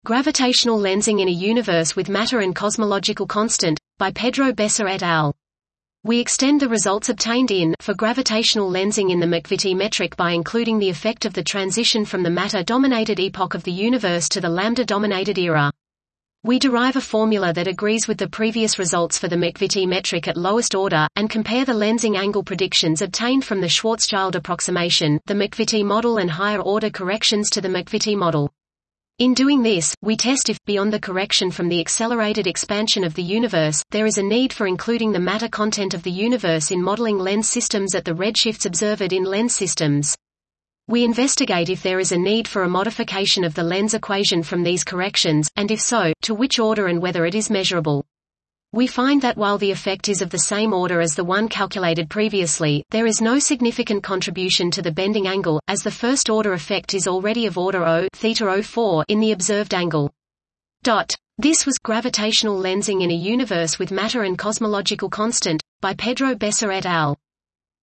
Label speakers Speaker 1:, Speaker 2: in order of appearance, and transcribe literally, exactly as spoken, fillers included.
Speaker 1: Gravitational lensing in a universe with matter and cosmological constant, by Pedro Bessa et al. We extend the results obtained in for gravitational lensing in the McVitie metric by including the effect of the transition from the matter-dominated epoch of the universe to the lambda-dominated era. We derive a formula that agrees with the previous results for the McVitie metric at lowest order, and compare the lensing angle predictions obtained from the Schwarzschild approximation, the McVitie model, and higher-order corrections to the McVitie model. In doing this, we test if, beyond the correction from the accelerated expansion of the universe, there is a need for including the matter content of the universe in modeling lens systems at the redshifts observed in lens systems. We investigate if there is a need for a modification of the lens equation from these corrections, and if so, to which order and whether it is measurable. We find that while the effect is of the same order as the one calculated previously, there is no significant contribution to the bending angle, as the first-order effect is already of order O theta O four in the observed angle. Dot. This was Gravitational Lensing in a Universe with Matter and Cosmological Constant, by Pedro Bessa et al.